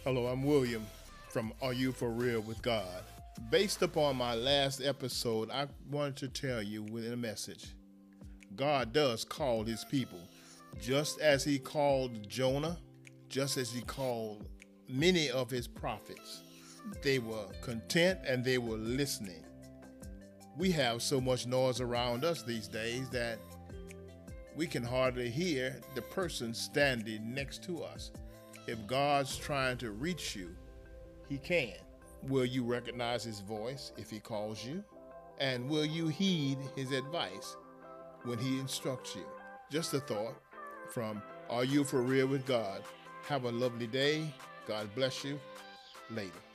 Hello, I'm William from Are You For Real with God? Based upon my last episode, I wanted to tell you within a message. God does call his people, just as he called Jonah, just as he called many of his prophets. They were content and they were listening. We have so much noise around us these days that we can hardly hear the person standing next to us. If God's trying to reach you, he can. Will you recognize his voice if he calls you? And will you heed his advice when he instructs you? Just a thought from Are You For Real with God? Have a lovely day. God bless you. Later.